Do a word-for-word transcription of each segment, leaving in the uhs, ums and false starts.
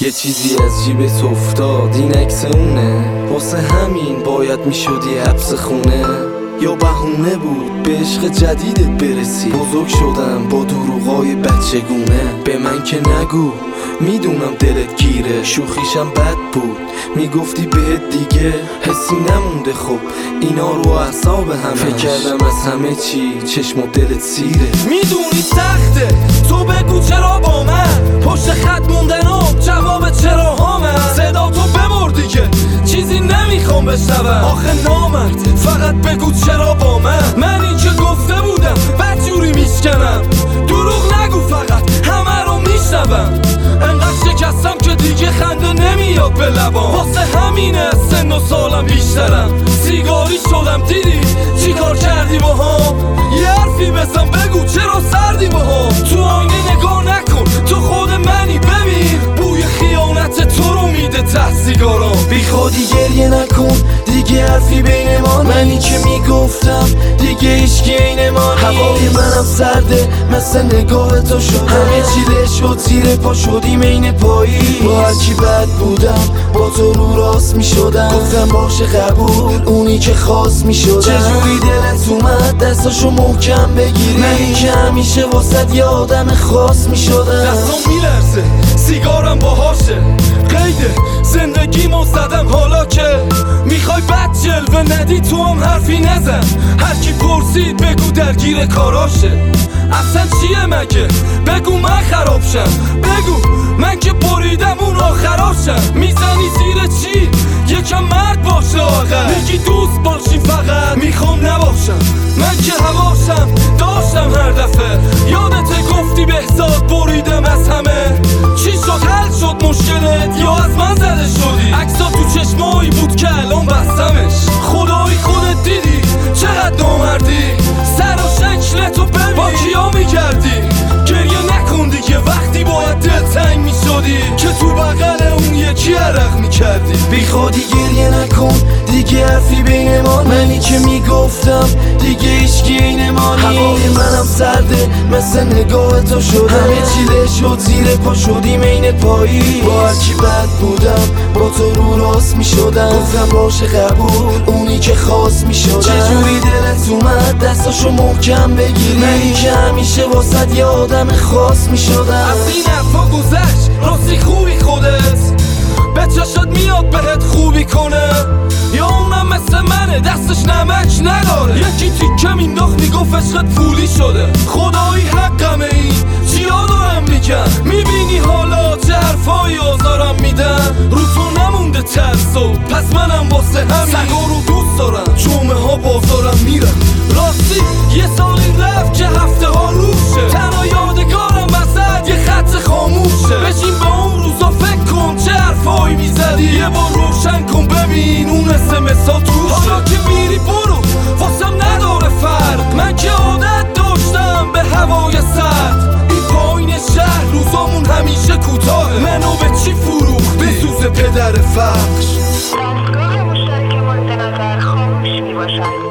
یه چیزی از جیبت افتاد، این عکس اونه، واسه همین باید میشدی حبس خونه. یا بهونه بود به عشق جدیدت برسی. بزرگ شدم با دروغای بچگونه. به من که نگو میدونم دلت گیره، شوخیشم بد بود میگفتی بهت دیگه حسی نمونده. خب اینا رو اعصاب همه فکر کردم از همه چی چشم و دلت سیره. میدونی سخته تو بگو چرا با من پشت خط موندنم، جواب چرا ها من صدا تو ببر دیگه چیزی نمیخوام بشنوم. آخه نامرد فقط بگو چرا با من. من این که گفته بودم بدجوری میشکنم، دروغ نگو فقط همه رو میشنوم. انقدر شکستم که دیگه خنده نمیاد به لبام، واسه همینه سن و سالم بیشترم. سیگاری شدم دیدی چی کار کردی با هم. یه حرفی بزن بگو چرا سردی با هم. تو آینه نگاه نکن تو خود منی، ببین بوی خیانت تو رو میده ته سیگارم. بی خودی گریه نکن دیگه حرفی بین ما، منی که میگفتم دیگه هیچکی عین ما نیست. هوای منم سرده مثل نگاه تو شده، همه چی له شد زیر پا شدیم این پایی. با هرکی بد بودم با تو رو راست میشدم، گفتم باشه قبول اونی که خواست میشدم. چجوری دلت اومد دستاشو محکم بگیری، منی که همیشه واسد یه آدم خاص میشدم. دستم میلرزه سیگارم باهاشه، قیده زندگیمو زدم حالا که میخوای بد جلوه ندی تو هم حرفی نزن. هرکی پرسید بگو درگیر کاراشه. اصلا چیه مگه بگو من خراب شم، بگو من که بریدم اون آخراشم. میزنی زیر چی یکم مرد باشه آقا، میگی دوست باشی فقط میخوام نباشم. من که هواشم داشتم هر دفعه، یادت گفتی بهزاد بریدم از همه. چی شد حل شد مشکلت یا از من زده شدی؟ عکسا تو چشمایی بود که الان بستمش. خدایی خودت دیدی چقدر نامردی، سر و شکلتو ببین با کیا میگردی. گریه نکن دیگه وقتی باید دلتنگ میشدی که تو بغل اون یکی عرق میکردی. بی خودی گریه نکن دیگه حرفی بین ما، منی که میگفتم دیگه هیچکی عین ما نیست. هوای منم سرده مثل نگاه تو شده، همه چی له شد زیر پا شدیم عین پایی. با هرکی بد بودم با تو رو راست میشدم، گفتم باشه قبول اونی که خواست میشدم. چجوری دلت اومد دستاشو محکم بگیری، منی که همیشه واسد یه آدم خاص میشدم. از این حرفا گذشت راستی خوبی خودت، به چشات میاد بهت خوبی کنه. یا اونم مثل منه دستش نمک نداره، یکی تیکه مینداخت میگفت عشقت پولی شده. خدایی حقمه این چیا دارم میگم، میبینی حالا چه حرفایی آزارم میدن. رو تو نمونده ترسو پس منم واسه همین سگا رو دوست دارم، جمعه ها بازارم میرم. راستی یه سالی رفت که هفته ها روشه، تنها یادگارم وسط یه خط خاموشه. بشین به اون روزا فکر کن چه حرفایی میزدی، یه بار روشن کن ببین اون اسمسا توشه. حالا که میری برو واسم نداره فرق، من که عادت داشتم به هوای سرد. این پایین شهر روزامون همیشه کوتاهه، منو به چی فروختی به سوز پدر فقش. دستگاه مشترک مورد نظر خاموش میباشد.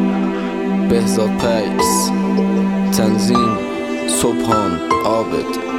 بهزاد پیکس، تنظیم صبحان عابد.